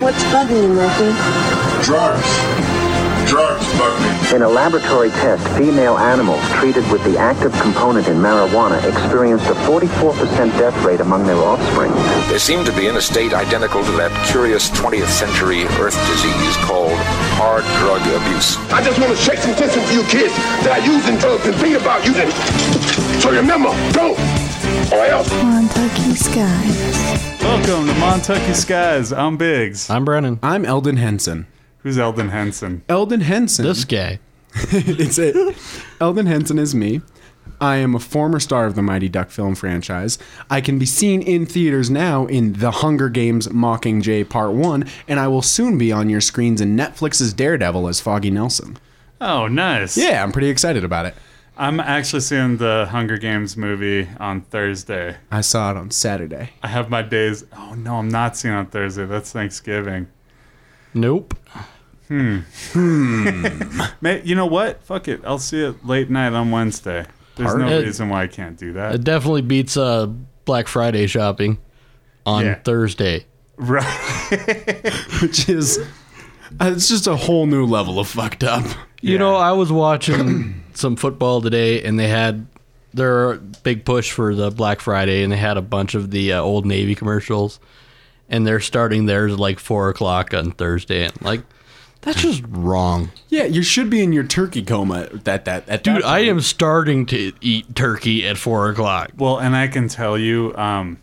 What's bugging you, Murphy? Drugs bug me. In a laboratory test, female animals treated with the active component in marijuana experienced a 44% death rate among their offspring. They seem to be in a state identical to that curious 20th century Earth disease called hard drug abuse. I just want to shake some tension for you kids that are using drugs and think about using it. So remember, don't, or else. Montucky Skies. Welcome to Montucky Skies. I'm Biggs. I'm Brennan. I'm Eldon Henson. Who's Eldon Henson? Eldon Henson. This guy. It's it. Eldon Henson is me. I am a former star of the Mighty Duck film franchise. I can be seen in theaters now in The Hunger Games Mockingjay Part 1, and I will soon be on your screens in Netflix's Daredevil as Foggy Nelson. Oh, nice. Yeah, I'm pretty excited about it. I'm actually seeing the Hunger Games movie on Thursday. I saw it on Saturday. I have my days. Oh, no, I'm not seeing it on Thursday. That's Thanksgiving. Nope. You know what? Fuck it. I'll see it late night on Wednesday. There's no reason why I can't do that. It definitely beats Black Friday shopping on Thursday. Right. Which is, it's just a whole new level of fucked up. You know, I was watching some football today, and they had their big push for the Black Friday, and they had a bunch of the Old Navy commercials, and they're starting theirs at like 4 o'clock on Thursday. And like, that's just wrong. Yeah, you should be in your turkey coma at that Dude, I am starting to eat turkey at 4 o'clock. Well, and I can tell you,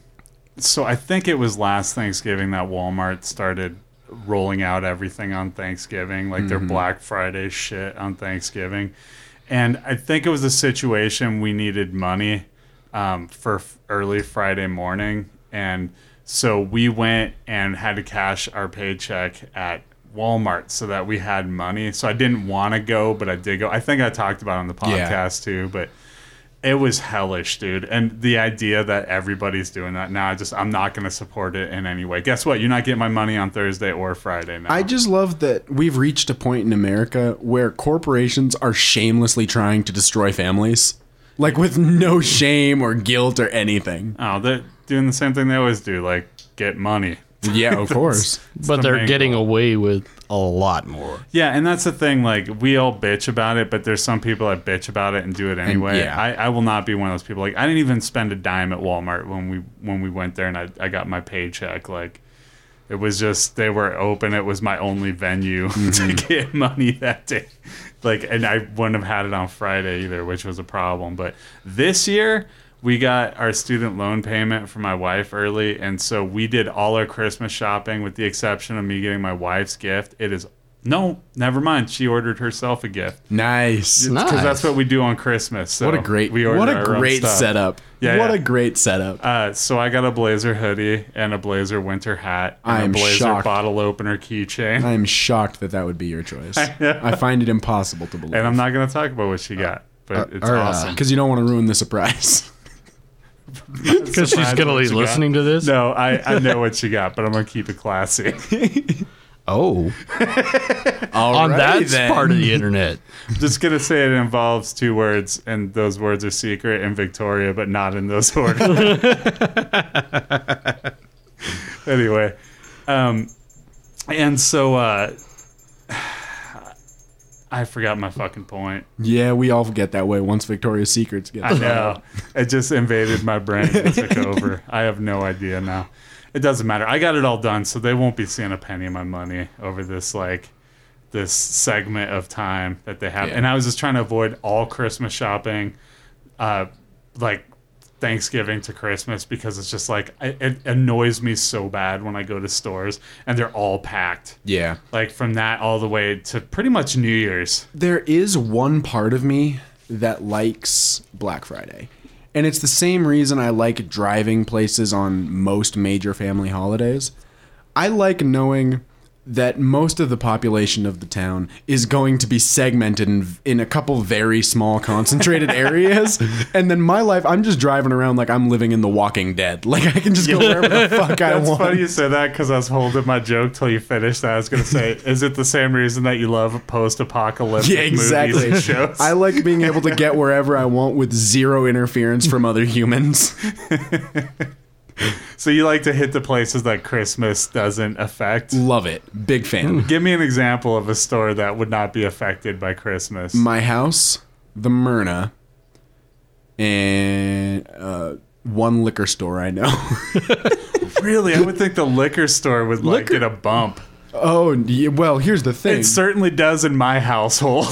so I think it was last Thanksgiving that Walmart started rolling out everything on Thanksgiving, like their Black Friday shit on Thanksgiving. And I think it was a situation we needed money for early Friday morning. And so we went and had to cash our paycheck at Walmart so that we had money. So I didn't want to go, but I did go. I think I talked about it on the podcast too, but it was hellish, dude. And the idea that everybody's doing that now, I'm not going to support it in any way. Guess what? You're not getting my money on Thursday or Friday now. I just love that we've reached a point in America where corporations are shamelessly trying to destroy families. Like with no shame or guilt or anything. Oh, they're doing the same thing they always do, like get money. Yeah, of course. But they're getting away with a lot more. Yeah, and that's the thing. Like, we all bitch about it, but there's some people that bitch about it and do it anyway. I will not be one of those people. Like, I didn't even spend a dime at Walmart when we went there, and I got my paycheck. Like, it was just, they were open. It was my only venue to get money that day. Like, and I wouldn't have had it on Friday either, which was a problem. But this year, we got our student loan payment for my wife early, and so we did all our Christmas shopping with the exception of me getting my wife's gift. No, never mind. She ordered herself a gift. Nice. Because that's what we do on Christmas. So what a great setup. Yeah, what a great setup. So I got a Blazer hoodie and a Blazer winter hat and a Blazer bottle opener keychain. I am shocked that would be your choice. I find it impossible to believe. And I'm not going to talk about what she got, but it's awesome. Because you don't want to ruin the surprise. Because she's going to be listening to this? No, I know what she got, but I'm going to keep it classy. Oh. On that part of the internet. I'm just going to say it involves 2 words, and those words are secret in Victoria, but not in those orders. Anyway. And so I forgot my fucking point. Yeah, we all get that way once Victoria's Secrets gets I know. It just invaded my brain and took over. I have no idea now. It doesn't matter. I got it all done, so they won't be seeing a penny of my money over this segment of time that they have. Yeah. And I was just trying to avoid all Christmas shopping, like Thanksgiving to Christmas, because it's just like it annoys me so bad when I go to stores and they're all packed. Yeah. Like from that all the way to pretty much New Year's. There is one part of me that likes Black Friday. And it's the same reason I like driving places on most major family holidays. I like knowing that most of the population of the town is going to be segmented in a couple very small concentrated areas. And then my life, I'm just driving around like I'm living in The Walking Dead. Like I can just go wherever the fuck I want. It's funny you say that because I was holding my joke till you finished that. I was going to say, is it the same reason that you love post-apocalyptic movies and shows? I like being able to get wherever I want with zero interference from other humans. So you like to hit the places that Christmas doesn't affect? Love it. Big fan. Give me an example of a store that would not be affected by Christmas. My house, the Myrna, and one liquor store I know. Really? I would think the liquor store would like get a bump. Oh, well, here's the thing. It certainly does in my household.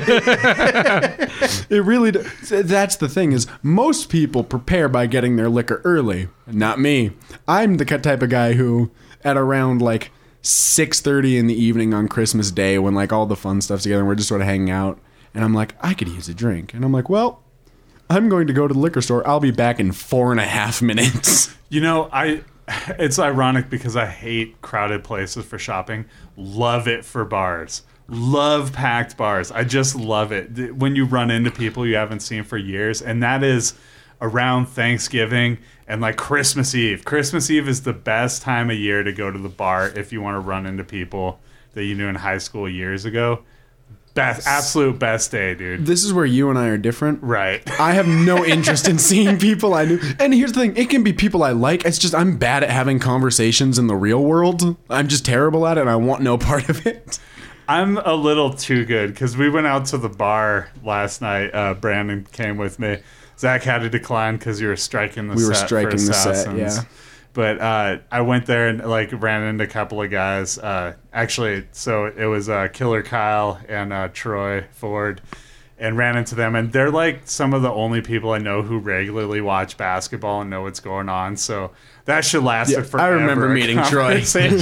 It really does. That's the thing is most people prepare by getting their liquor early. Not me. I'm the type of guy who at around like 6:30 in the evening on Christmas Day when like all the fun stuff's together and we're just sort of hanging out and I'm like, I could use a drink. And I'm like, well, I'm going to go to the liquor store. I'll be back in 4.5 minutes. You know, it's ironic because I hate crowded places for shopping. Love it for bars. Love packed bars. I just love it. When you run into people you haven't seen for years, and that is around Thanksgiving and like Christmas Eve. Christmas Eve is the best time of year to go to the bar if you want to run into people that you knew in high school years ago. Absolute best day, dude. This is where you and I are different. Right. I have no interest in seeing people I knew. And here's the thing. It can be people I like. It's just I'm bad at having conversations in the real world. I'm just terrible at it and I want no part of it. I'm a little too good because we went out to the bar last night. Brandon came with me. Zach had to decline because you were striking the set. We were striking the set, yeah. But I went there and like ran into a couple of guys. Actually, so it was Killer Kyle and Troy Ford, and ran into them. And they're like some of the only people I know who regularly watch basketball and know what's going on. So that should last forever. I remember meeting Troy.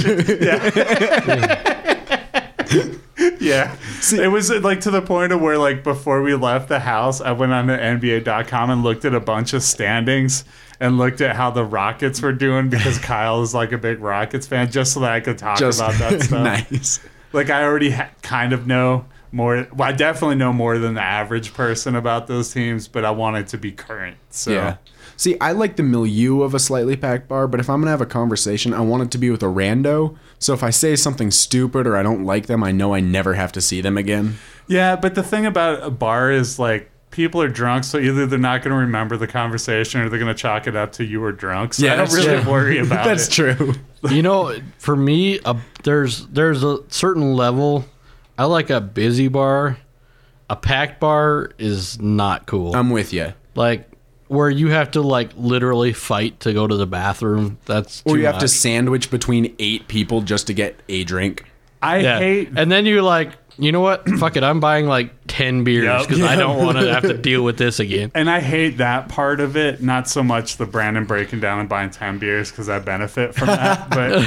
Yeah. It was like to the point of where like before we left the house, I went on to NBA.com and looked at a bunch of standings and looked at how the Rockets were doing because Kyle is like a big Rockets fan just so that I could talk about that stuff. Nice. Like I already kind of know more. Well, I definitely know more than the average person about those teams, but I want it to be current. So. Yeah. See, I like the milieu of a slightly packed bar, but if I'm going to have a conversation, I want it to be with a rando. So if I say something stupid or I don't like them, I know I never have to see them again. Yeah, but the thing about a bar is like people are drunk, so either they're not going to remember the conversation or they're going to chalk it up to you were drunk. So I don't really worry about That's it. true. You know, for me, there's a certain level. I like a busy bar. A packed bar is not cool. I'm with you. Like where you have to like literally fight to go to the bathroom. That's Or too you have to much. sandwich between 8 people just to get a drink. I hate. And then you're like, you know what? Fuck it. I'm buying like 10 beers because I don't want to have to deal with this again. And I hate that part of it. Not so much the Brandon breaking down and buying 10 beers because I benefit from that.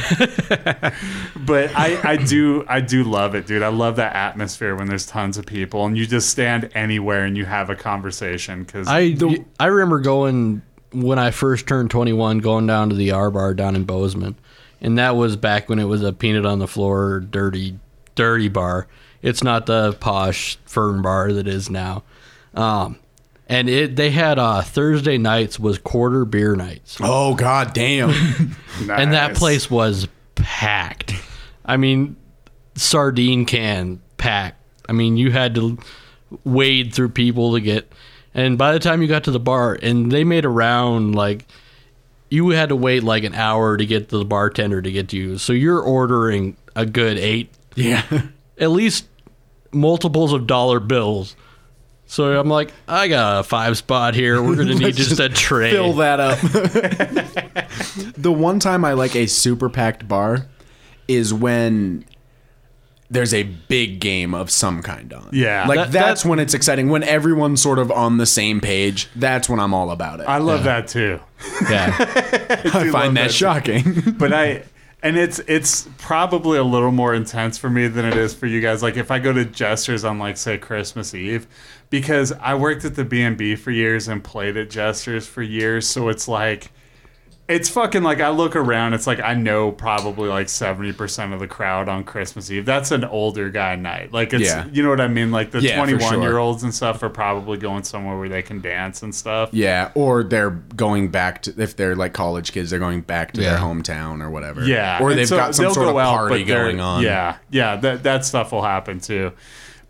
But I do love it, dude. I love that atmosphere when there's tons of people and you just stand anywhere and you have a conversation. Because I remember going when I first turned 21, going down to the R Bar down in Bozeman. And that was back when it was a peanut on the floor, dirty bar. It's not the posh Fern bar that is now. And they had Thursday nights was quarter beer nights. Oh, god damn. nice. And that place was packed. I mean, sardine can packed. I mean, you had to wade through people to get... And by the time you got to the bar, and they made a round, like... You had to wait like an hour to get to the bartender to get to you. So you're ordering a good 8... Yeah. At least multiples of dollar bills. So I'm like, I got a 5 spot here. We're going to need just a tray. Fill that up. The one time I like a super packed bar is when there's a big game of some kind on. Yeah. Like that's when it's exciting. When everyone's sort of on the same page, that's when I'm all about it. I love that too. Yeah. I find that shocking. But and it's probably a little more intense for me than it is for you guys. Like if I go to Jester's on like say Christmas Eve, because I worked at the B&B for years and played at Jester's for years, so it's like it's fucking like I look around, it's like I know probably like 70% of the crowd on Christmas Eve. That's an older guy night. Like it's you know what I mean? Like the 21-year-olds and stuff are probably going somewhere where they can dance and stuff. Yeah, or they're going back to, if they're like college kids, they're going back to their hometown or whatever. Yeah. Or and they've got some they'll sort of go out, party but going on. Yeah, that stuff will happen too.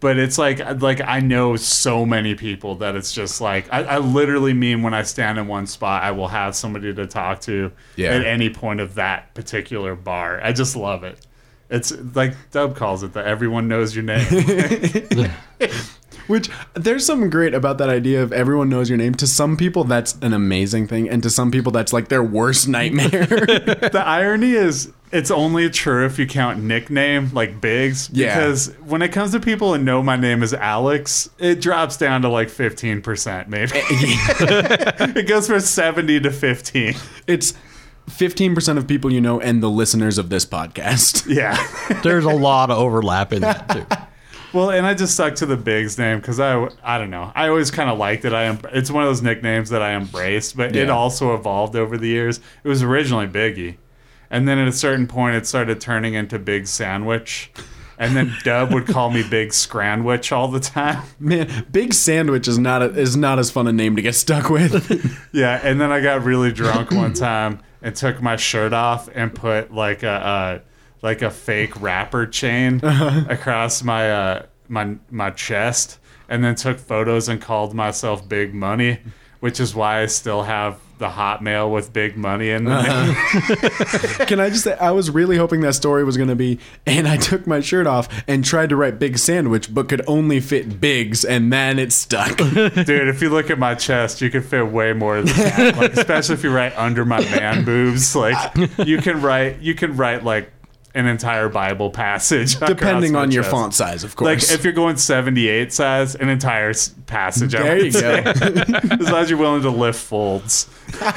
But it's like I know so many people that it's just like I literally mean when I stand in one spot, I will have somebody to talk to at any point of that particular bar. I just love it. It's like Dub calls it that everyone knows your name. Which, there's something great about that idea of everyone knows your name. To some people, that's an amazing thing. And to some people, that's like their worst nightmare. The irony is, it's only true if you count nickname, like Biggs. Because when it comes to people who know my name is Alex, it drops down to like 15%, maybe. It goes from 70 to 15. It's 15% of people you know and the listeners of this podcast. Yeah. There's a lot of overlap in that, too. Well, and I just stuck to the Biggs name because I don't know. I always kind of liked it. It's one of those nicknames that I embraced, but it also evolved over the years. It was originally Biggie. And then at a certain point, it started turning into Big Sandwich. And then Dub would call me Big Scranwich all the time. Man, Big Sandwich is not as fun a name to get stuck with. Yeah, and then I got really drunk one time and took my shirt off and put like a fake rapper chain across my my chest, and then took photos and called myself Big Money, which is why I still have the Hotmail with Big Money in the name. Can I just say, I was really hoping that story was going to be, and I took my shirt off and tried to write Big Sandwich, but could only fit Biggs, and then it stuck. Dude, if you look at my chest, you can fit way more than that. Like, especially if you write under my man boobs. Like, you can write like an entire Bible passage. Depending on your font size, of course. Like, if you're going 78 size, an entire passage. There you go. As long as you're willing to lift folds.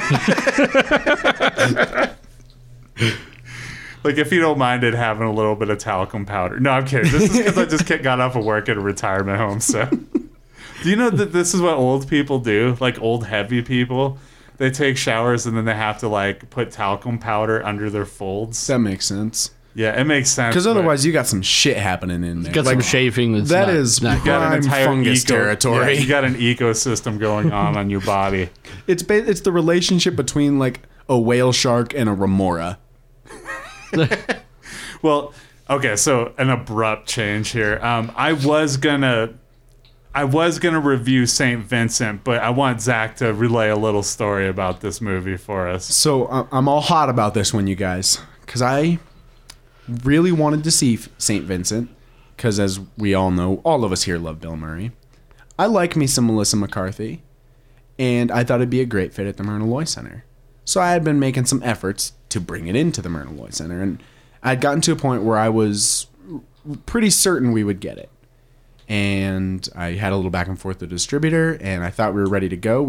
Like, if you don't mind it having a little bit of talcum powder. No, I'm kidding. This is because I just got off of work at a retirement home. So, do you know that this is what old people do? Like, old heavy people. They take showers and then they have to, like, put talcum powder under their folds. That makes sense. Yeah, it makes sense. Because otherwise, you got some shit happening in there. Got some chafing. That is prime fungus territory. Yeah, you got an ecosystem going on your body. It's the relationship between like a whale shark and a remora. Well, okay, so an abrupt change here. I was gonna review St. Vincent, but I want Zach to relay a little story about this movie for us. So I'm all hot about this one, you guys, because I really wanted to see St. Vincent, because as we all know, all of us here love Bill Murray. I like me some Melissa McCarthy, and I thought it'd be a great fit at the Myrna Loy Center. So I had been making some efforts to bring it into the Myrna Loy Center, and I'd gotten to a point where I was pretty certain we would get it. And I had a little back and forth with the distributor, and I thought we were ready to go.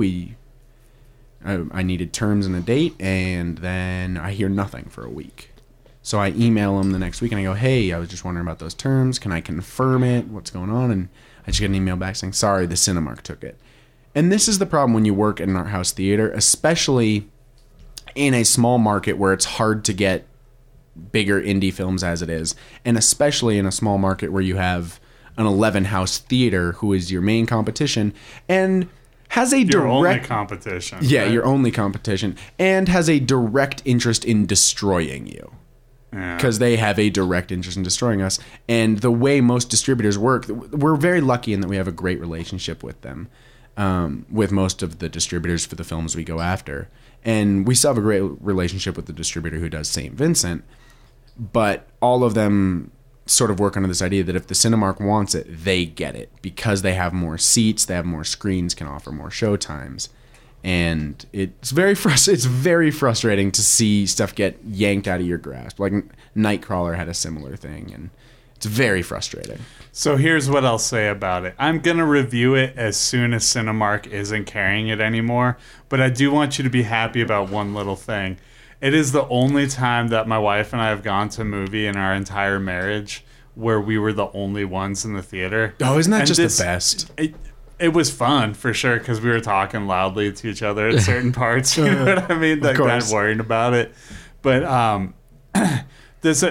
I needed terms and a date, and then I hear nothing for a week. So I email him the next week and I go, hey, I was just wondering about those terms. Can I confirm it? What's going on? And I just get an email back saying, sorry, the Cinemark took it. And this is the problem when you work in an art house theater, especially in a small market where it's hard to get bigger indie films as it is. And especially in a small market where you have an 11 house theater who is your main competition and has a your only direct competition. Yeah, right? Your only competition, and has a direct interest in destroying you. Because they have a direct interest in destroying us. And the way most distributors work, we're very lucky in that we have a great relationship with them, with most of the distributors for the films we go after. And we still have a great relationship with the distributor who does St. Vincent. But all of them sort of work under this idea that if the Cinemark wants it, they get it. Because they have more seats, they have more screens, can offer more show times. And it's very frustrating to see stuff get yanked out of your grasp. Like Nightcrawler had a similar thing, and it's very frustrating. So here's what I'll say about it. I'm going to review it as soon as Cinemark isn't carrying it anymore, but I do want you to be happy about one little thing. It is the only time that my wife and I have gone to a movie in our entire marriage where we were the only ones in the theater. Oh, isn't that just the best? It was fun for sure because we were talking loudly to each other at certain parts. You know what I mean? Like not worrying about it. But this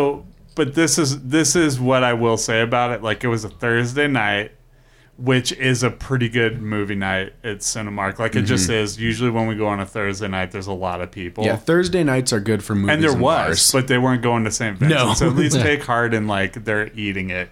is what I will say about it. Like, it was a Thursday night, which is a pretty good movie night at Cinemark. Like, it just is. Usually when we go on a Thursday night, there's a lot of people. Yeah, Thursday nights are good for movies. And there was, bars. But they weren't going to St. Vincent. No. So at least take heart in like they're eating it.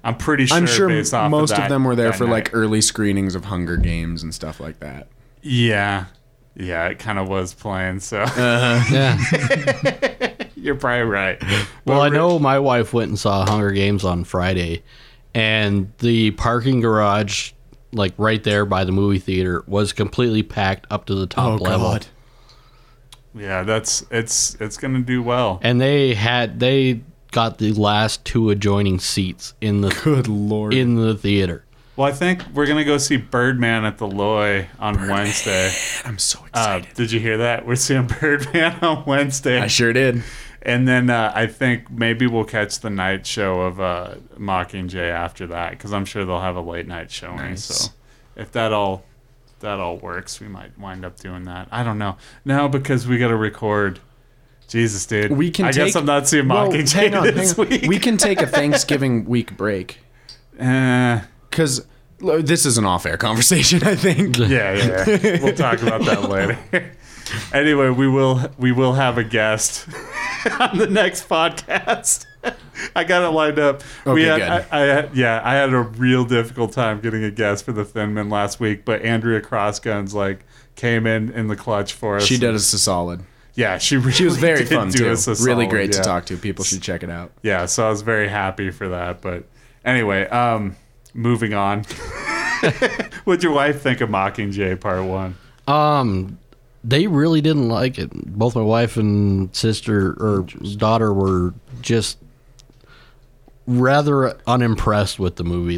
I'm pretty sure. I'm sure based off most of them were there that for night. like early screenings of Hunger Games and stuff like that. Yeah, it kind of was playing. So Yeah. you're probably right. Well, I But know my wife went and saw Hunger Games on Friday, and the parking garage, like right there by the movie theater, was completely packed up to the top level. Yeah, it's gonna do well. And they got the last two adjoining seats in the Good Lord. in the theater. Well, I think we're gonna go see Birdman at the Loy on Wednesday. I'm so excited. Did you hear that? We're seeing Birdman on Wednesday. I sure did. And then I think maybe we'll catch the night show of Mockingjay after that, because I'm sure they'll have a late night showing. Nice. So if that all works, we might wind up doing that. I don't know. No, because we got to record. Jesus, dude. We can I take, guess I'm not seeing well, Mockingjay hang on, this week. We can take a Thanksgiving week break. Yeah. Because this is an off-air conversation, I think. Yeah. We'll talk about that later. Anyway, we will have a guest on the next podcast. I got it lined up. Okay, good. good. I had a real difficult time getting a guest for the Thin Men last week, but Andrea Crossguns came in the clutch for us. She did us a solid. Yeah, she was very did fun do too. us a Really solid, great to yeah. talk to. People should check it out. Yeah, so I was very happy for that. But anyway, moving on. What'd your wife think of Mockingjay Part 1? They really didn't like it. Both my wife and sister or daughter were just rather unimpressed with the movie.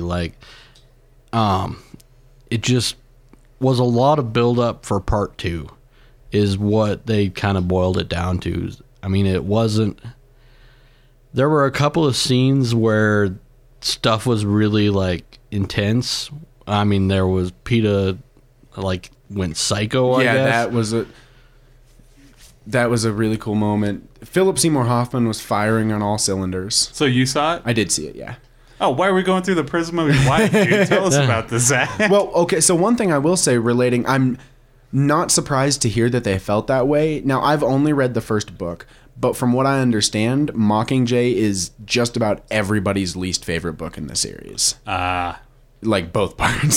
It just was a lot of build up for part 2 is what they kind of boiled it down to. I mean, it wasn't. There were a couple of scenes where stuff was really intense. I mean, there was PETA went psycho. I guess. That was a really cool moment. Philip Seymour Hoffman was firing on all cylinders. So you saw it? I did see it, yeah. Oh, why are we going through the prism of your wife, dude? Tell us about this, Zach. Well, okay, so one thing I will say I'm not surprised to hear that they felt that way. Now, I've only read the first book, but from what I understand, Mockingjay is just about everybody's least favorite book in the series. Both parts.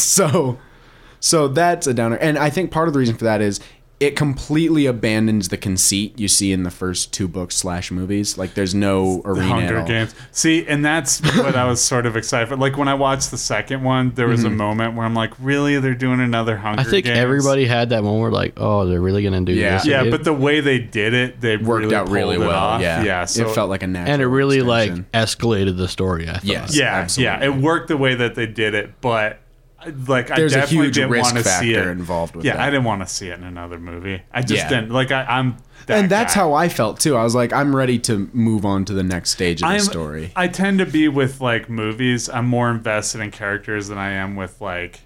So that's a downer. And I think part of the reason for that is it completely abandons the conceit you see in the first 2 books / movies. There's no arena at Hunger all. Games. See, and that's what I was sort of excited for. When I watched the second one, there was a moment where I'm like, really? They're doing another Hunger I think Games? everybody had that moment where oh, they're really going to do this. Yeah, It- but the way they did it, they Worked really out really pulled it well. off. Yeah. So it felt like a natural and it really extension. escalated the story, I thought. Yes. Yeah, Absolutely. it worked the way that they did it, but I There's a definitely huge didn't risk want to see it factor involved with yeah, that. I didn't want to see it in another movie. I just Yeah. didn't. I'm that And that's guy. how I felt too. I was like, I'm ready to move on to the next stage of the story. I tend to be with movies. I'm more invested in characters than I am with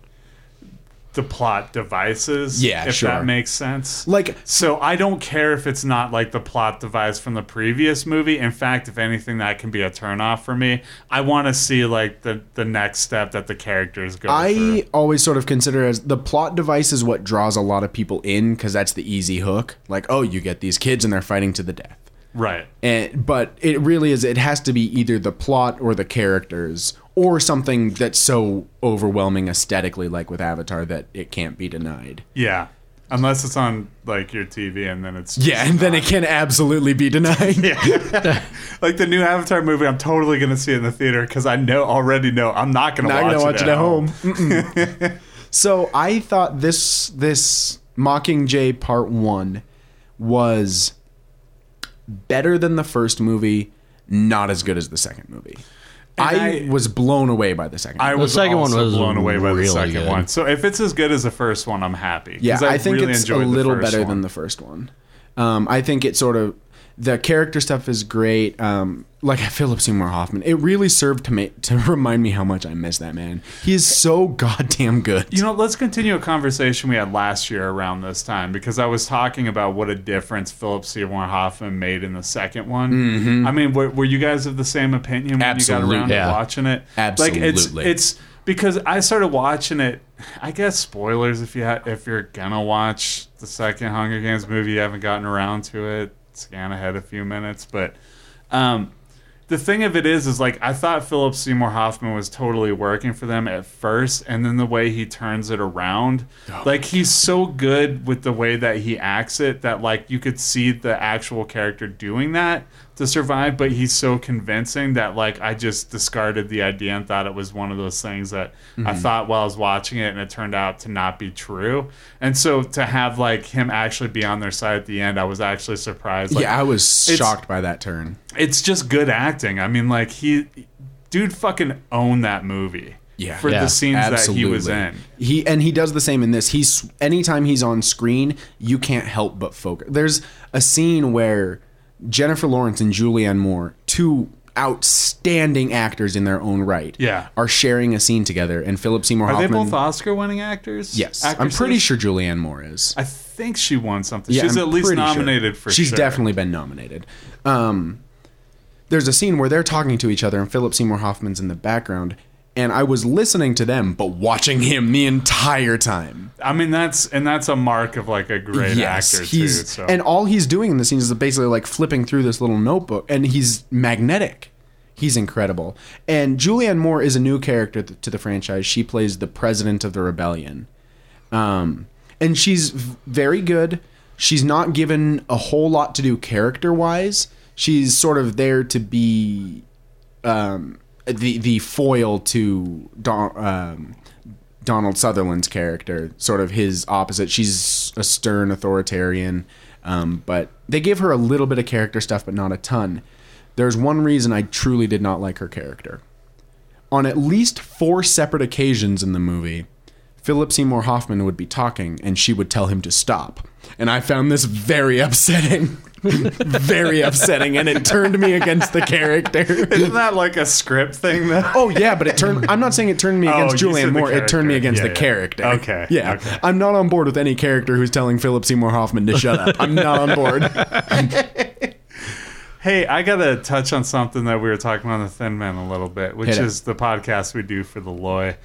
the plot devices. Yeah, if sure. that makes sense. Like, So I don't care if it's not the plot device from the previous movie. In fact, if anything, that can be a turnoff for me. I want to see the next step that the characters go I through. always sort of consider as the plot device is what draws a lot of people in because that's the easy hook. You get these kids and they're fighting to the death. Right. But it really is. It has to be either the plot or the characters or something that's so overwhelming aesthetically, like with Avatar, that it can't be denied. Yeah. Unless it's on your TV and then it's Yeah, and then it can absolutely be denied. the new Avatar movie. I'm totally gonna see it in the theater because I already know I'm not gonna watch it at home. Mm-mm. So I thought this Mockingjay Part 1 was better than the first movie, not as good as the second movie. I was blown away by the second I movie. was second one also was blown away by the really second good. one. So if it's as good as the first one, I'm happy. Yeah, 'Cause I think really it's a enjoyed the little first better one. than the first one. I think it sort of the character stuff is great. Philip Seymour Hoffman, it really served to remind me how much I miss that man. He is so goddamn good. Let's continue a conversation we had last year around this time because I was talking about what a difference Philip Seymour Hoffman made in the second one. Mm-hmm. I mean, were you guys of the same opinion when Absolutely. you got around to Yeah. watching it? Absolutely. It's because I started watching it. I guess spoilers if you're gonna watch the second Hunger Games movie, you haven't gotten around to it. Scan ahead a few minutes, but the thing of it is like I thought Philip Seymour Hoffman was totally working for them at first, and then the way he turns it around, like he's so good with the way that he acts it that like you could see the actual character doing that to survive, but he's so convincing that like I just discarded the idea and thought it was one of those things that I thought while I was watching it, and it turned out to not be true. And so to have like him actually be on their side at the end, I was actually surprised. Like, I was shocked by that turn. It's just good acting. I mean, like dude fucking owned that movie. Yeah. For the scenes that he was in. He does the same in this. Anytime he's on screen, you can't help but focus. There's a scene where Jennifer Lawrence and Julianne Moore, two outstanding actors in their own right, are sharing a scene together, and Philip Seymour Hoffman. Are they both Oscar-winning actors? Yes. Actresses? I'm pretty sure Julianne Moore is. I think she won something. Yeah, She's I'm at least pretty nominated for She's sure. definitely been nominated. There's a scene where they're talking to each other, and Philip Seymour Hoffman's in the background, and I was listening to them, but watching him the entire time. I mean, that's a mark of like a great actor too. So. And all he's doing in the scenes is basically like flipping through this little notebook, and he's magnetic. He's incredible. And Julianne Moore is a new character to the franchise. She plays the president of the rebellion. And she's very good. She's not given a whole lot to do character-wise. She's sort of there to be the foil to Donald Sutherland's character, sort of his opposite. She's a stern authoritarian, but they give her a little bit of character stuff, but not a ton. There's one reason I truly did not like her character. On at least 4 separate occasions in the movie, Philip Seymour Hoffman would be talking, and she would tell him to stop. And I found this very upsetting. Very upsetting, and it turned me against the character. Isn't that like a script thing, though? Oh, yeah, but it turned... I'm not saying it turned me against Julianne Moore. It turned me against the character. Okay. Yeah. Okay. I'm not on board with any character who's telling Philip Seymour Hoffman to shut up. I'm not on board. Hey, I got to touch on something that we were talking about on the Thin Man a little bit, which is the podcast we do for the Loy.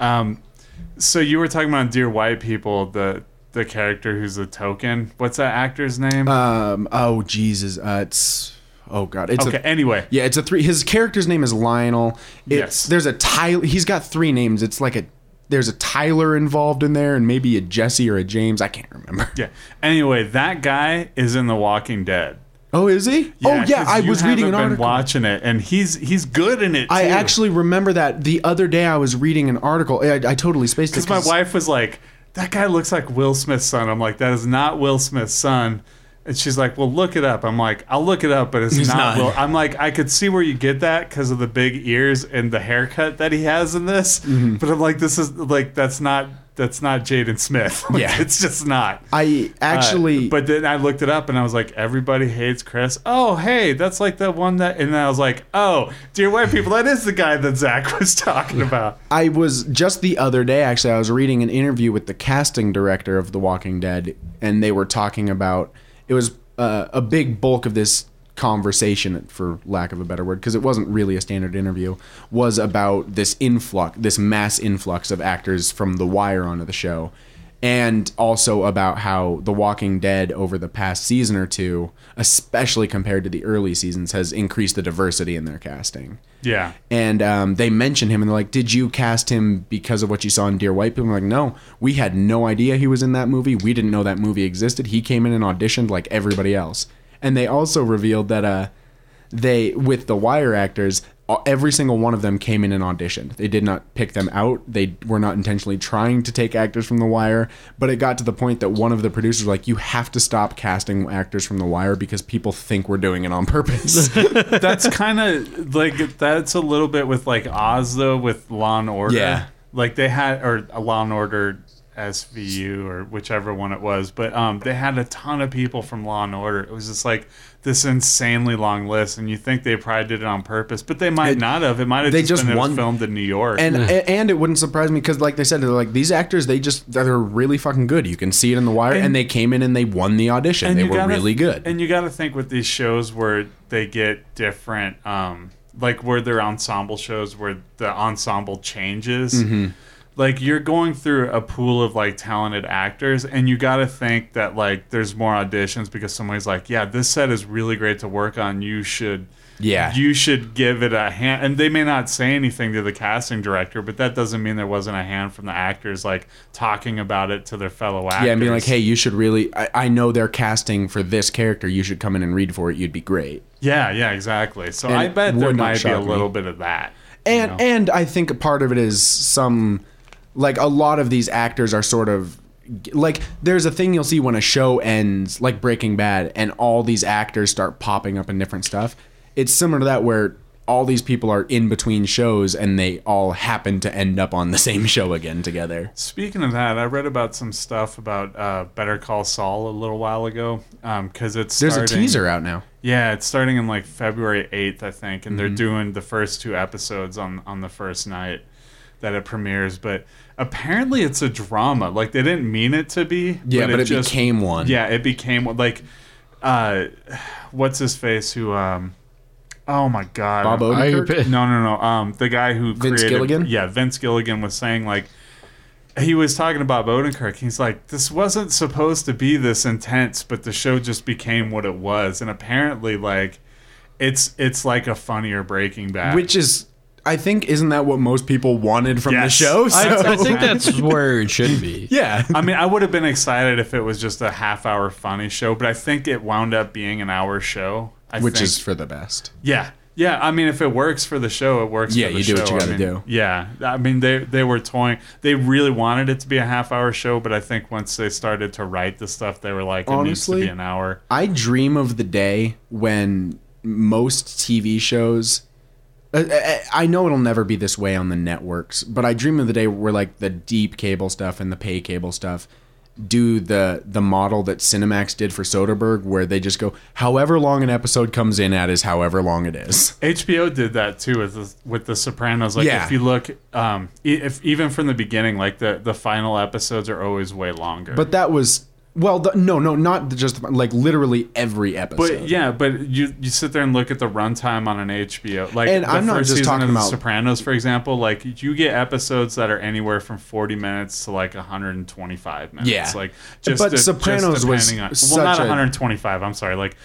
So you were talking about Dear White People, the character who's a token. What's that actor's name? Oh, Jesus. It's... Oh, God. It's anyway. Yeah, it's a 3... His character's name is Lionel. Yes. There's a Tyler... He's got 3 names. It's like there's a Tyler involved in there, and maybe a Jesse or a James. I can't remember. Yeah. Anyway, that guy is in The Walking Dead. Oh, is he? Yeah, I was reading an article. Watching it, and he's good in it, too. I actually remember that the other day I was reading an article. I totally spaced it. Because my wife was like, that guy looks like Will Smith's son. I'm like, that is not Will Smith's son. And she's like, well, look it up. I'm like, I'll look it up, but it's not Will. I'm like, I could see where you get that because of the big ears and the haircut that he has in this. Mm-hmm. But I'm like, this is like, that's not Jaden Smith. Like, yeah. It's just not. I actually... but then I looked it up and I was like, everybody hates Chris. Oh, hey, that's like the one that... And then I was like, oh, Dear White People, that is the guy that Zach was talking about. I was... Just the other day, actually, I was reading an interview with the casting director of The Walking Dead, and they were talking about... It was a big bulk of this conversation, for lack of a better word, because it wasn't really a standard interview, was about this mass influx of actors from The Wire onto the show, and also about how The Walking Dead over the past season or two, especially compared to the early seasons, has increased the diversity in their casting. Yeah. And they mentioned him, and they're like, did you cast him because of what you saw in Dear White People? I'm like, no, we had no idea he was in that movie. We didn't know that movie existed. He came in and auditioned like everybody else. And they also revealed that with the Wire actors, every single one of them came in and auditioned. They did not pick them out. They were not intentionally trying to take actors from The Wire. But it got to the point that one of the producers was like, you have to stop casting actors from The Wire because people think we're doing it on purpose. That's kind of like, that's a little bit with like Oz, though, with Law and Order. Yeah. Like they had, or Law and Order SVU or whichever one it was, but they had a ton of people from Law and Order. It was just like this insanely long list, and you think they probably did it on purpose, but they might not have. It might have just been it was filmed in New York. And it wouldn't surprise me because, like they said, they're like, these actors, they're really fucking good. You can see it in The Wire, and they came in and they won the audition. They were really good. And you got to think with these shows where they get different, like where they're ensemble shows where the ensemble changes. Mm-hmm. Like, you're going through a pool of, like, talented actors, and you got to think that, like, there's more auditions because somebody's like, yeah, this set is really great to work on. You should Yeah. you should give it a hand. And they may not say anything to the casting director, but that doesn't mean there wasn't a hand from the actors, like talking about it to their fellow actors. Yeah, and being like, hey, you should really, I know they're casting for this character. You should come in and read for it. You'd be great. Yeah, exactly. So And I bet it there would not might be a shock me. little bit of that. And you know? and I think a part of it is like a lot of these actors are sort of like, there's a thing you'll see when a show ends, like Breaking Bad, and all these actors start popping up in different stuff. It's similar to that, where all these people are in between shows and they all happen to end up on the same show again together. Speaking of that, I read about some stuff about Better Call Saul a little while ago, because it's There's starting, a teaser out now. Yeah, it's starting in like February 8th, I think, and they're Mm-hmm. doing the first 2 episodes on the first night that it premieres. But apparently, it's a drama. Like, they didn't mean it to be. Yeah, but it just became one. Yeah, it became like, what's his face? Who? Oh my God, Bob Odenkirk? No. The guy who Vince created, Gilligan? Yeah, Vince Gilligan was saying, like, he was talking about Odenkirk. He's like, this wasn't supposed to be this intense, but the show just became what it was. And apparently, like, it's like a funnier Breaking Bad. Which is, I think, isn't that what most people wanted from the Yes. show? I think that's where it should be. Yeah. I mean, I would have been excited if it was just a half-hour funny show, but I think it wound up being an hour show. Which is for the best. Yeah. I mean, if it works for the show, it works. Yeah, for the you do what show. you gotta I mean, do. Yeah, I mean, they were toying. They really wanted it to be a half-hour show, but I think once they started to write the stuff, they were like, it Honestly, needs to be an hour. I dream of the day when most TV shows, I know it'll never be this way on the networks, but I dream of the day where like the deep cable stuff and the pay cable stuff do the model that Cinemax did for Soderbergh, where they just go, however long an episode comes in at is however long it is. HBO did that too with the Sopranos. Like, Yeah. if you look, if even from the beginning, like the final episodes are always way longer. But that was, well, no, not just like literally every episode. But yeah, but you sit there and look at the runtime on an HBO. Like, And the I'm not first just season talking of The about- Sopranos, for example. Like, you get episodes that are anywhere from 40 minutes to like 125 minutes. Yeah. Like, But Sopranos was depending on, such well, not a- 125. I'm sorry, like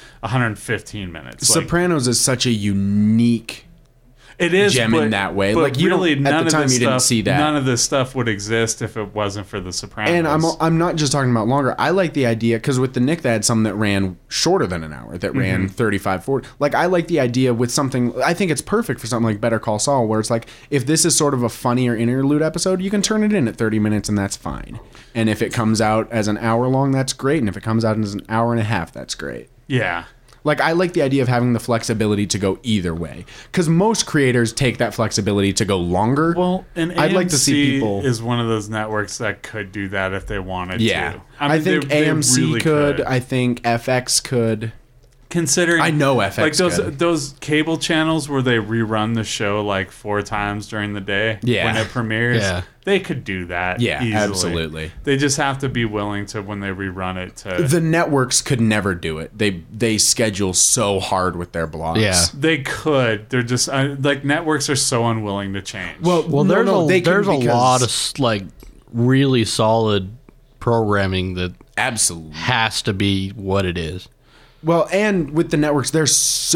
115 minutes. Like, Sopranos is such a unique it is gem in but- that way. But Like, you don't- really, at none the of time this you didn't stuff- see that. None of this stuff would exist if it wasn't for The Sopranos. And I'm not just talking about longer. I like the idea, because with the Nick, they had some that ran shorter than an hour, that ran 35, 40. Like, I like the idea with something, I think it's perfect for something like Better Call Saul, where it's like, if this is sort of a funnier interlude episode, you can turn it in at 30 minutes and that's fine. And if it comes out as an hour long, that's great. And if it comes out as an hour and a half, that's great. Yeah. Like, I like the idea of having the flexibility to go either way, because most creators take that flexibility to go longer. Well, and AMC I'd like to see people. is one of those networks that could do that if they wanted Yeah, to. I mean, think they AMC really could. I think FX could. Considering, I know FX like could. those cable channels where they rerun the show like 4 times during the day Yeah. when it premieres. Yeah. They could do that. Yeah, easily. absolutely. They just have to be willing to, when they rerun it, to. The networks could never do it. They schedule so hard with their blocks. Yeah. They could. They're just like, networks are so unwilling to change. Well, There's they a can, because- lot of like really solid programming that absolutely. has to be what it is. Well, and with the networks, they're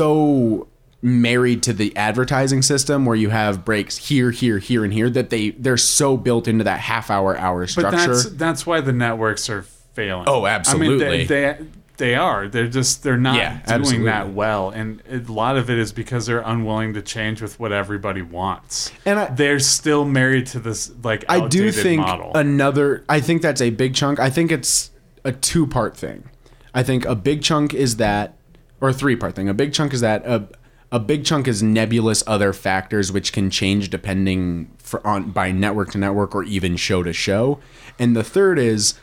so married to the advertising system where you have breaks here, here, here, and here that they're so built into that hour but structure. that's why the networks are failing. Oh, absolutely. I mean, they are. They're not Yeah, doing absolutely. that well, and a lot of it is because they're unwilling to change with what everybody wants. And they're still married to this like I do outdated think model. I think that's a big chunk. I think it's a 2-part thing. I think a big chunk is that, or a 3-part thing. A big chunk is that a big chunk is nebulous other factors which can change depending by network to network or even show to show. And the third is,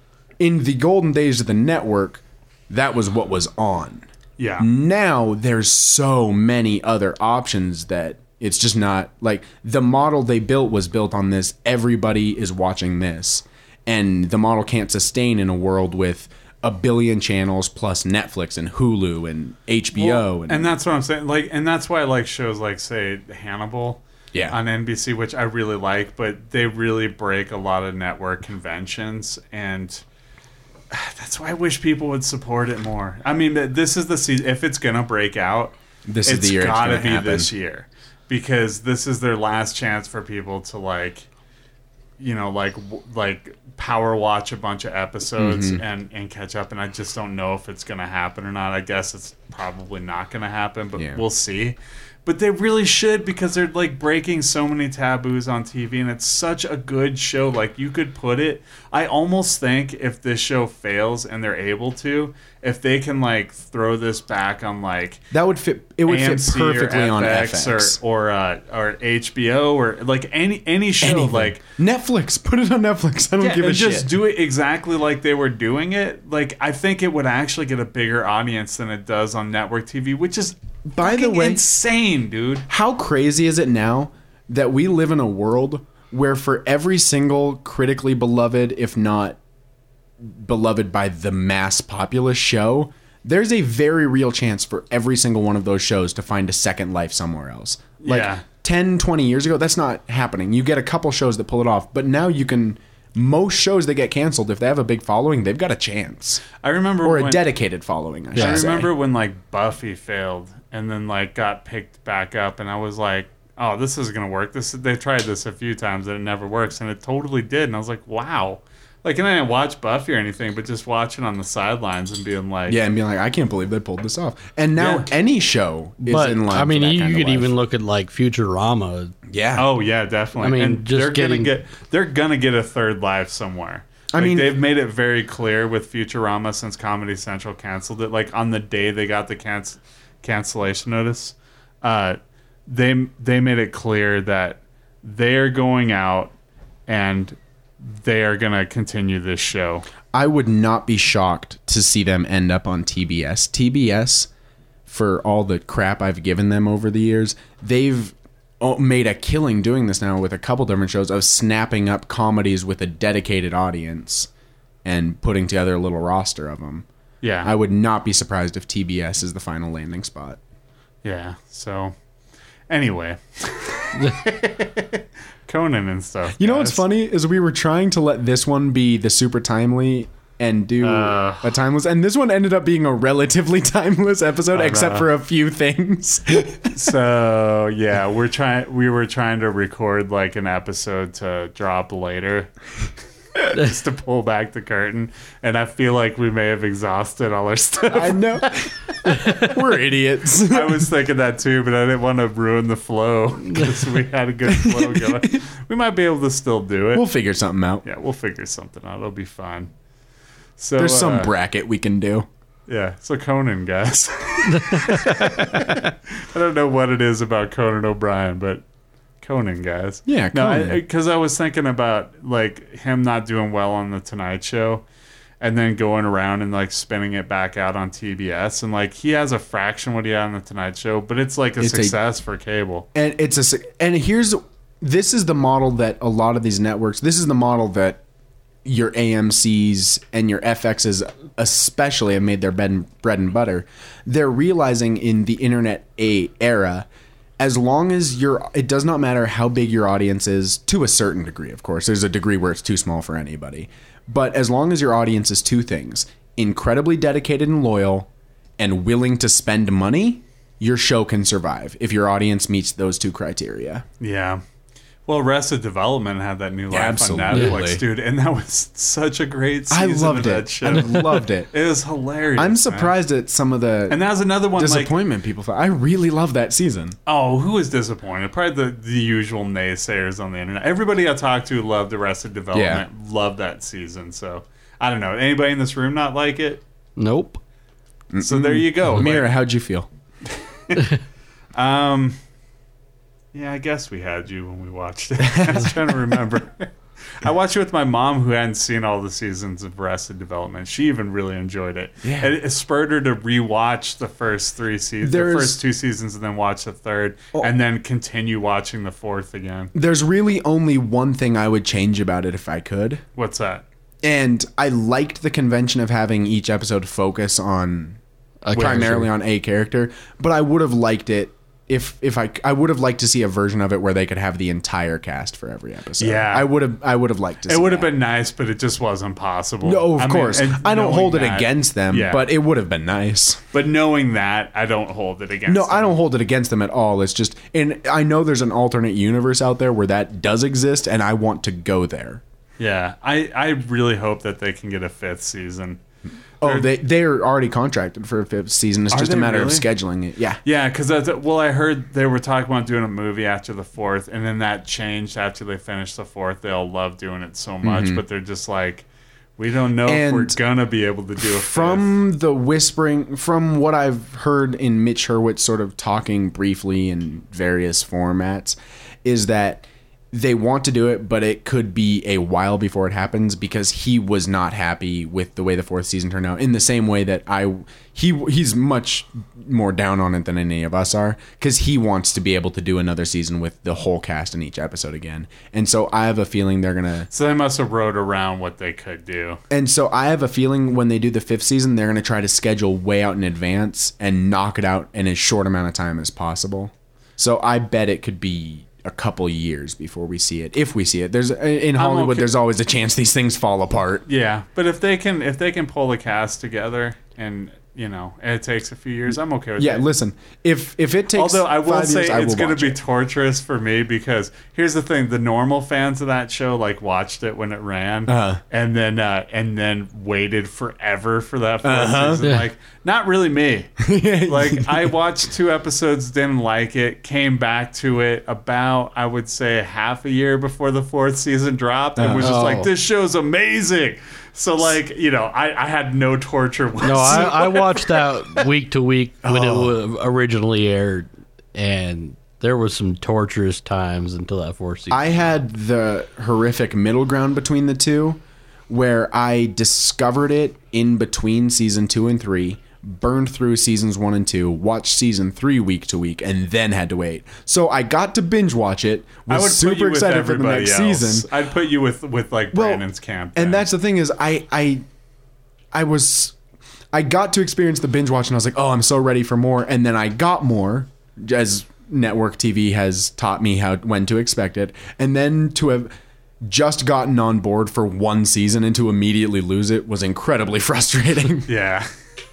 in the golden days of the network, that was what was on. Yeah. Now there's so many other options that it's just not, like, the model they built was built on this. Everybody is watching this. And the model can't sustain in a world with a billion channels plus Netflix and Hulu and HBO. Well, and that's what I'm saying. Like, and that's why I like shows like, say, Hannibal. Yeah. On NBC, which I really like, but they really break a lot of network conventions, and that's why I wish people would support it more. I mean, this is the season. If it's gonna break out, This is the year it's gotta gonna be happen. this year, because this is their last chance for people to like power watch a bunch of episodes and catch up. And I just don't know if it's gonna happen or not. I guess it's probably not gonna happen, but we'll see. But they really should, because they're like breaking so many taboos on TV, and it's such a good show. Like, you could put it. I almost think if this show fails and they're able to, if they can like throw this back on like That would fit. It would AMC fit perfectly on FX FX or HBO or like any show. Anything. Like Netflix. Put it on Netflix. I don't give a and shit. just do it exactly like they were doing it. Like, I think it would actually get a bigger audience than it does on network TV, which is By the fucking way, insane, dude. how crazy is it now that we live in a world where for every single critically beloved, if not beloved by the mass populace show, there's a very real chance for every single one of those shows to find a second life somewhere else. Like Yeah. 10, 20 years ago, that's not happening. You get a couple shows that pull it off, but now you can... Most shows that get canceled, if they have a big following, they've got a chance. I remember Or a when, dedicated following, I should I say. remember when like Buffy failed and then like got picked back up, and I was like, oh, this is gonna work. They tried this a few times and it never works, and it totally did. And I was like, wow. Like, and I didn't watch Buffy or anything, but just watching on the sidelines and being like, Yeah, and being like, I can't believe they pulled this off. And now Yeah. any show is But in line I mean, for that you kind of could life. even look at like Futurama. Yeah. oh yeah, definitely. I mean, and just they're gonna get a third life somewhere. I Like, mean- they've made it very clear with Futurama since Comedy Central canceled it. Like, on the day they got the cancellation notice, they made it clear that they are going out and they are gonna continue this show. I would not be shocked to see them end up on TBS. TBS, for all the crap I've given them over the years, they've made a killing doing this now with a couple different shows of snapping up comedies with a dedicated audience and putting together a little roster of them. Yeah, I would not be surprised if TBS is the final landing spot. yeah. So, anyway, Conan and stuff. You know what's guys. funny is we were trying to let this one be the super timely and do a timeless, and this one ended up being a relatively timeless episode, except for a few things. So yeah, we were trying to record like an episode to drop later, just to pull back the curtain, and I feel like we may have exhausted all our stuff. I know. We're idiots. I was thinking that too, but I didn't want to ruin the flow because we had a good flow going. We might be able to still do it. We'll figure something out. Yeah, we'll figure something out. It'll be fun. So There's some bracket we can do. Yeah, so Conan, guys. I don't know what it is about Conan O'Brien, but Conan, guys. Yeah, Conan. No, because I was thinking about like him not doing well on the Tonight Show, and then going around and like spinning it back out on TBS, and like he has a fraction what he had on the Tonight Show, but it's like a success for cable. And this is the model that a lot of these networks, this is the model that your AMCs and your FXs especially have made their bread and butter. They're realizing in the internet era, as long as it does not matter how big your audience is, to a certain degree, of course. There's a degree where it's too small for anybody. But as long as your audience is two things, incredibly dedicated and loyal and willing to spend money, your show can survive if your audience meets those two criteria. Yeah. Well, Arrested Development had that new life Absolutely. on Netflix, dude, and that was such a great I season loved of that it. show. I loved it. It was hilarious. I'm man. surprised at some of the And that was another one. Like, disappointment people felt. I really love that season. oh, who was disappointed? Probably the usual naysayers on the internet. Everybody I talked to loved Arrested Development. Loved that season. So I don't know. Anybody in this room not like it? Nope. So there you go. Mira, how'd you feel? Yeah, I guess we had you when we watched it. I was trying to remember. I watched it with my mom, who hadn't seen all the seasons of Arrested Development. She even really enjoyed it. Yeah. And it spurred her to rewatch the first three seasons, the first two seasons, and then watch the third, and then continue watching the fourth again. There's really only one thing I would change about it if I could. What's that? And I liked the convention of having each episode focus on primarily on a character, but I would have liked it if I would have liked to see a version of it where they could have the entire cast for every episode. Yeah. I would have liked to see It would have that. been nice, but it just wasn't possible. No, of course. and I don't knowing hold it that- against them, Yeah. but it would have been nice. But knowing that, I don't hold it against No, them. I don't hold it against them at all. It's just, and I know there's an alternate universe out there where that does exist, and I want to go there. Yeah, I really hope that they can get a 5th season. Oh, they're already contracted for a 5th season. It's Are just a they matter of really? scheduling it. Yeah. Yeah, because I heard they were talking about doing a movie after the 4th, and then that changed after they finished the 4th. They all love doing it so much, but they're just like, we don't know if we're And gonna be able to do a 5th. From the whispering, from what I've heard in Mitch Hurwitz sort of talking briefly in various formats, is that they want to do it, but it could be a while before it happens because he was not happy with the way the 4th season turned out. In the same way that he's much more down on it than any of us are, because he wants to be able to do another season with the whole cast in each episode again. And so I have a feeling they're gonna. So they must have wrote around what they could do. And so I have a feeling when they do the 5th season, they're gonna try to schedule way out in advance and knock it out in as short amount of time as possible. So I bet it could be a couple years before we see it. If we see it, there's in Hollywood, okay. there's always a chance these things fall apart. Yeah, but if they can pull the cast together and it takes a few years, I'm okay with Yeah, that. listen, if it takes, Although I will 5 say years, I it's will going to watch be it. torturous for me because here's the thing: the normal fans of that show watched it when it ran, and then waited forever for that 4th season. Yeah. Like, not really me. Like, I watched 2 episodes, didn't like it, came back to it about, I would say, half a year before the 4th season dropped, and was just like, this show's amazing. So, I had no torture whatsoever. No, I watched that week to week when it originally aired, and there was some torturous times until that 4th season. I had the horrific middle ground between the two, where I discovered it in between season 2 and 3. Burned through seasons 1 and 2, watched season 3 week to week, and then had to wait. So I got to binge watch it. I would Was super put you with excited for the everybody next else. season. I'd put you with Brandon's camp. And that's the thing is, I got to experience the binge watch, and I was like, oh, I'm so ready for more. And then I got more, as network TV has taught me when to expect it. And then to have just gotten on board for 1 season and to immediately lose it was incredibly frustrating. Yeah.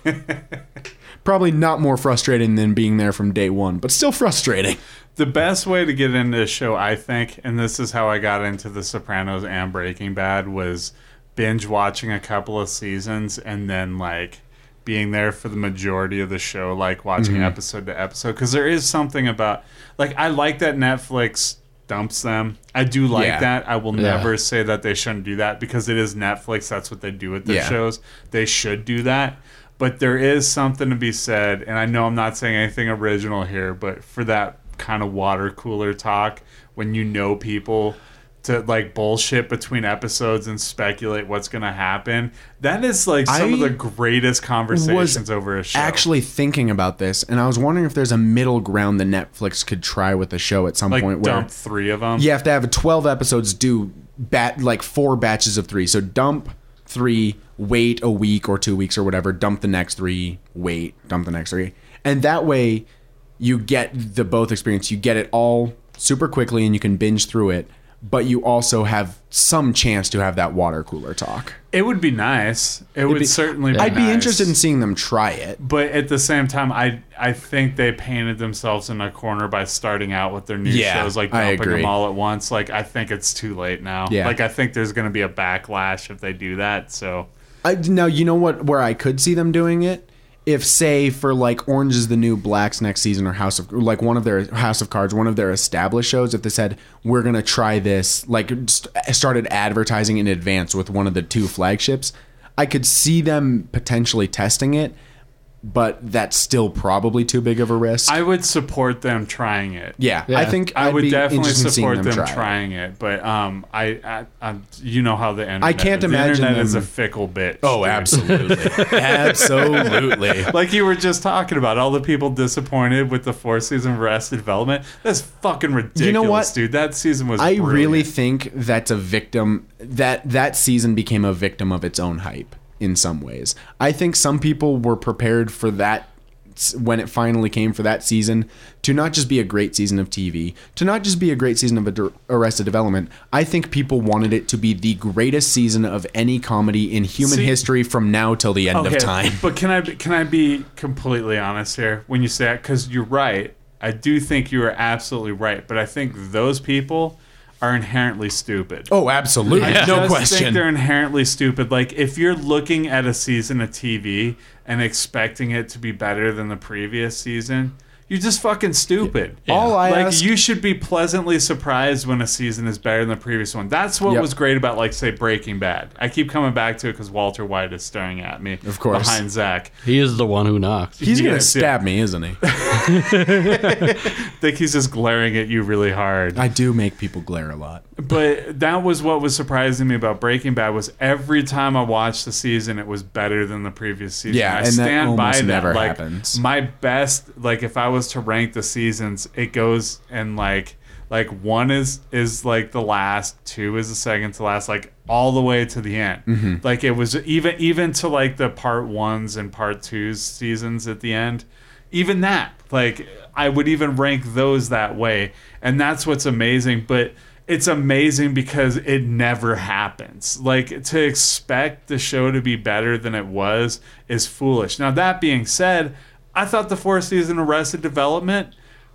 Probably not more frustrating than being there from day one, but still frustrating. The best way to get into a show, I think, and this is how I got into The Sopranos and Breaking Bad, was binge watching a couple of seasons and then being there for the majority of the show, watching episode to episode. Because there is something about, I like that Netflix dumps them. I do like that. I will never say that they shouldn't do that because it is Netflix. That's what they do with their shows. They should do that. But there is something to be said, and I know I'm not saying anything original here, but for that kind of water cooler talk, when people to bullshit between episodes and speculate what's going to happen, that is some of the greatest conversations over a show. Actually thinking about this, and I was wondering if there's a middle ground that Netflix could try with the show at some point. Dump 3 of them. You have to have 12 episodes, do 4 batches of 3. So dump 3, wait a week or 2 weeks or whatever, dump the next 3, wait, dump the next 3. And that way you get the both experience. You get it all super quickly and you can binge through it, but you also have some chance to have that water cooler talk. It would be nice. It would certainly be I'd be nice. interested in seeing them try it. But at the same time, I think they painted themselves in a corner by starting out with their new shows, I dumping agree. them all at once. I think it's too late now. Yeah. I think there's going to be a backlash if they do that. So Now, you know what? Where I could see them doing it, if say for Orange is the New Black's next season or one of their House of Cards, one of their established shows, if they said we're gonna try this, started advertising in advance with one of the 2 flagships, I could see them potentially testing it. But that's still probably too big of a risk. I would support them trying it. Yeah, I think I I'd would be definitely interested in seeing support them try it. trying it. But I you know how the internet. I can't imagine the internet is them- a fickle bitch. Oh, dude. absolutely, absolutely. Like you were just talking about, all the people disappointed with the 4th season of Arrested Development. That's fucking ridiculous, You know what? dude. That season was I brilliant. really think that's a victim. That season became a victim of its own hype in some ways. I think some people were prepared for that when it finally came for that season to not just be a great season of TV, to not just be a great season of Arrested Development. I think people wanted it to be the greatest season of any comedy in human history from now till the end of time. But can I be completely honest here when you say that? Because you're right. I do think you are absolutely right. But I think those people are inherently stupid. Oh, absolutely. No question. I think they're inherently stupid. Like, if you're looking at a season of TV and expecting it to be better than the previous season, you're just fucking stupid. Yeah. All I ask, you should be pleasantly surprised when a season is better than the previous one. That's what was great about, like, say, Breaking Bad. I keep coming back to it because Walter White is staring at me. Of course. Behind Zach. He is the one who knocks. He's going to stab me, isn't he? I think he's just glaring at you really hard. I do make people glare a lot. But that was what was surprising me about Breaking Bad, was every time I watched the season, it was better than the previous season. Yeah, I stand by that. Never like, happens. My best, like, if I was to rank the seasons, it goes and like 1 is like the last, 2 is the second to last, like all the way to the end. Mm-hmm. Like, it was even to like the part 1s and part 2s seasons at the end. Even that, like, I would even rank those that way, and that's what's amazing. But it's amazing because it never happens. Like, to expect the show to be better than it was is foolish. Now, that being said, I thought the 4th season of Arrested Development,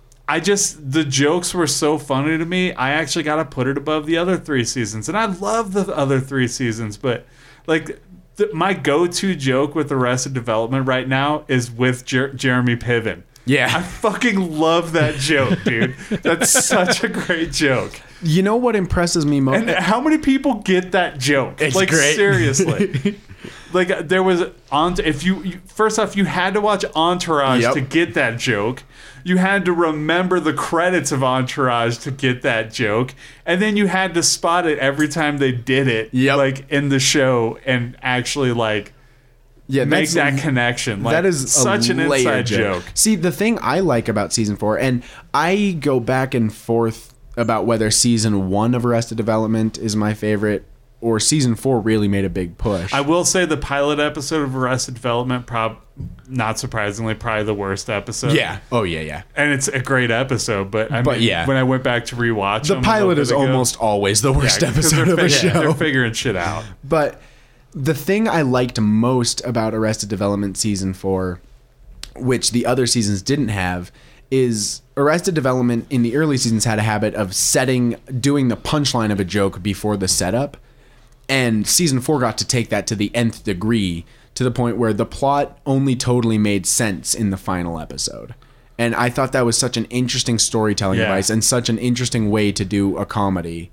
the jokes were so funny to me, I actually got to put it above the other 3 seasons. And I love the other 3 seasons, but, like, my go-to joke with Arrested Development right now is with Jeremy Piven. Yeah. I fucking love that joke, dude. That's such a great joke. You know what impresses me most? And how many people get that joke? It's like, great. Seriously. Like, there was if you first off, you had to watch Entourage to get that joke. You had to remember the credits of Entourage to get that joke, and then you had to spot it every time they did it, like in the show, and actually like make that connection. Like, that is such an inside joke. See, the thing I like about season 4, and I go back and forth about whether season 1 of Arrested Development is my favorite, or season 4 really made a big push. I will say the pilot episode of Arrested Development, not surprisingly, probably the worst episode. Yeah. Oh, yeah. And it's a great episode, but I mean, when I went back to rewatch the pilot is almost always the worst episode of a show. They're figuring shit out. But the thing I liked most about Arrested Development season 4, which the other seasons didn't have, is Arrested Development in the early seasons had a habit of doing the punchline of a joke before the setup. And season 4 got to take that to the nth degree, to the point where the plot only totally made sense in the final episode. And I thought that was such an interesting storytelling device and such an interesting way to do a comedy.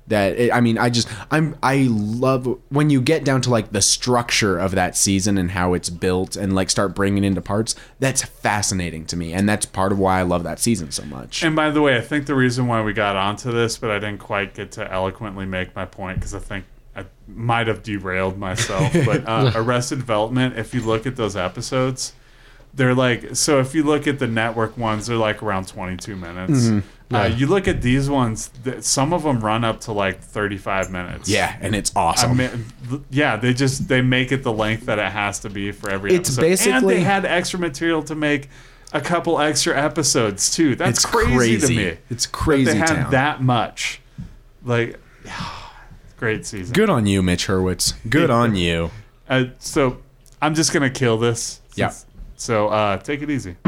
I love when you get down to like the structure of that season and how it's built and like start bringing it into parts. That's fascinating to me, and that's part of why I love that season so much. And by the way, I think the reason why we got onto this, but I didn't quite get to eloquently make my point, because I think I might have derailed myself. But Arrested Development, if you look at those episodes, they're like, so if you look at the network ones, they're like around 22 minutes. Mm-hmm. You look at these ones, some of them run up to like 35 minutes. Yeah, and it's awesome. They make it the length that it has to be for every episode. Basically, and they had extra material to make a couple extra episodes too. That's crazy to me. It's crazy. They had that much. Like, great season. Good on you, Mitch Hurwitz. Good on you. So I'm just gonna kill this. Yeah. So take it easy.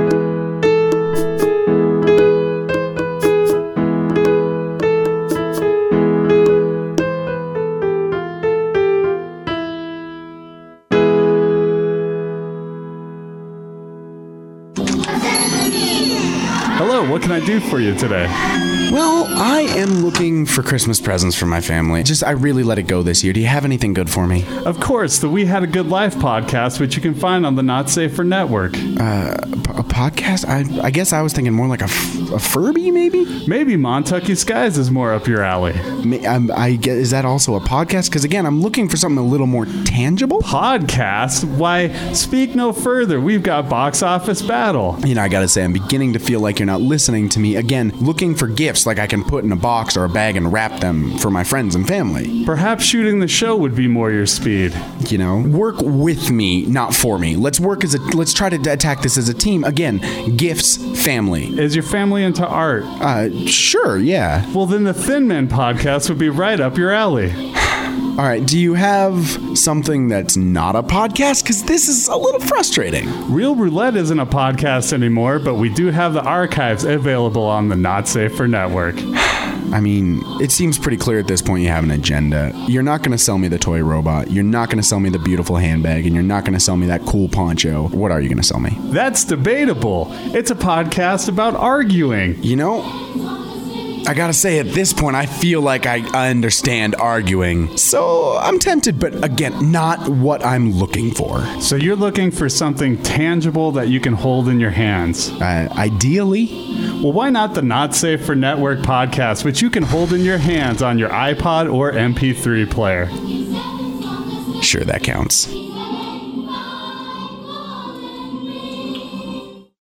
Hello, what can I do for you today? Well, I am looking for Christmas presents for my family. I really let it go this year. Do you have anything good for me? Of course, the We Had a Good Life podcast, which you can find on the Not Safer Network. A podcast? I guess I was thinking more like a Furby, maybe? Maybe Montucky Skies is more up your alley. Is that also a podcast? Because again, I'm looking for something a little more tangible. Podcast? Why, speak no further. We've got Box Office Battle. I gotta say, I'm beginning to feel like you're not listening to me. Again, looking for gifts. Like I can put in a box or a bag and wrap them for my friends and family. Perhaps shooting the show would be more your speed. You know, work with me, not for me. Let's try to attack this as a team. Again, gifts, family. Is your family into art? Sure, yeah. Well, then the Thin Men podcast would be right up your alley. All right, do you have something that's not a podcast? Because this is a little frustrating. Real Roulette isn't a podcast anymore, but we do have the archives available on the Not Safe for Network. I mean, it seems pretty clear at this point you have an agenda. You're not going to sell me the toy robot. You're not going to sell me the beautiful handbag. And you're not going to sell me that cool poncho. What are you going to sell me? That's debatable. It's a podcast about arguing. You know, I gotta say, at this point, I feel like I understand arguing. So I'm tempted, but again, not what I'm looking for. So you're looking for something tangible that you can hold in your hands? Ideally. Well, why not the Not Safe for Network podcast, which you can hold in your hands on your iPod or MP3 player? Sure, that counts.